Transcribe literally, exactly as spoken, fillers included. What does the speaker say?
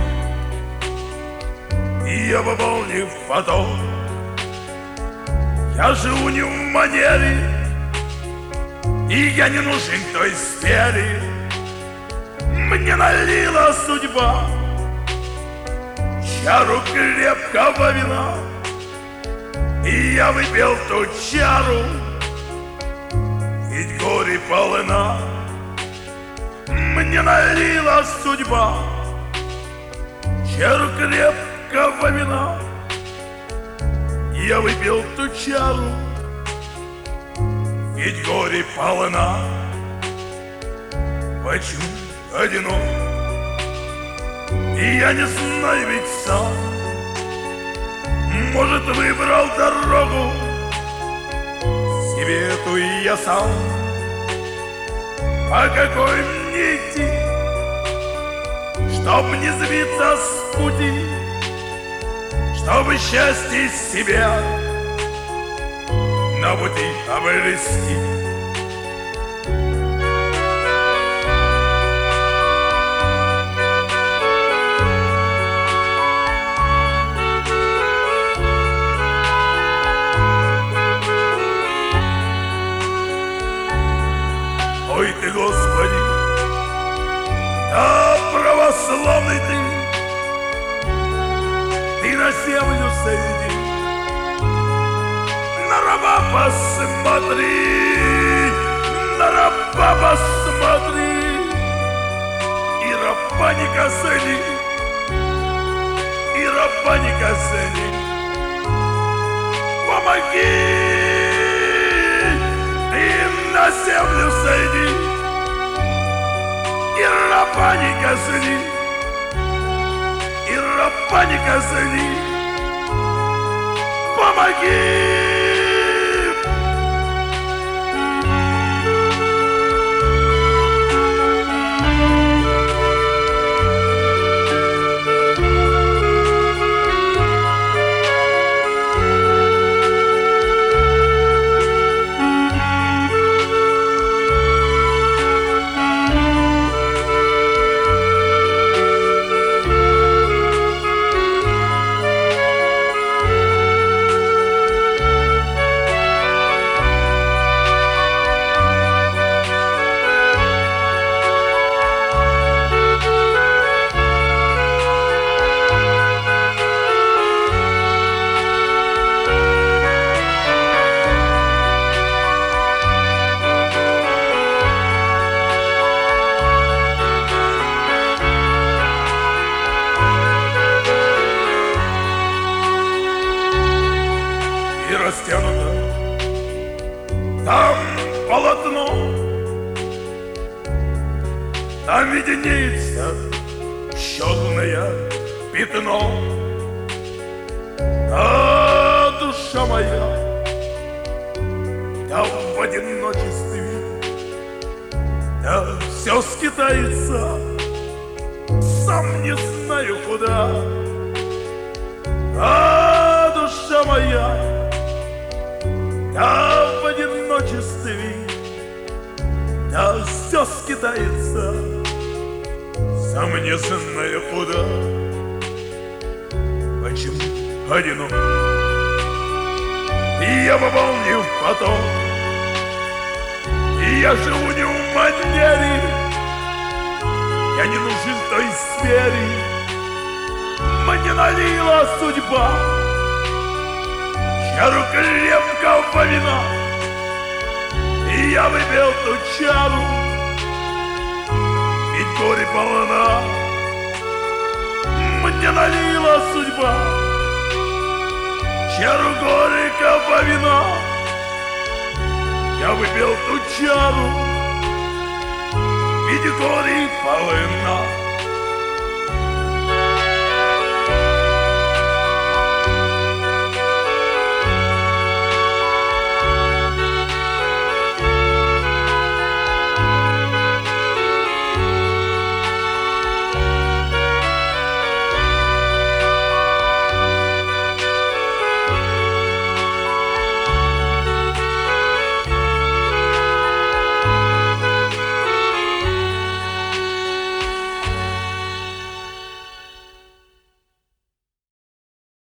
И я пополнив потом. Я живу не в манере, и я не нужен той сфере. Мне налила судьба чару крепкого вина, и я выпил ту чару, ведь горе полна. Мне налила судьба чару крепкого вина, и я выпил ту чару, ведь горе полна. Почему одинок? И я не знаю ведь сам. Может, выбрал дорогу себе эту и я сам. По какой мне идти, чтоб не сбиться с пути, чтобы счастье себя на пути обрести? Ой ты, Господи, да православный ты, ты на землю сойди, на раба посмотри, на раба посмотри, и раба не казни, и раба не казни. Помоги, ты на землю сойди, и раба не казни, и раба не казни. Помоги. И растянуто там полотно, там виднеется черное пятно. А душа моя, да в одиночестве, да все скитается, сам не знаю куда. А душа моя, да в одиночестве, да все скитается, сам не знаю куда. Почему одинок? И я пополнил потом, и я живу не в манере, я не нужен той сфере. Мне налила судьба чару крепкого вина, и я выпил ту чару, ведь горе полна. Мне налила судьба чару горького вина, я выпил ту чару, ведь горе полна.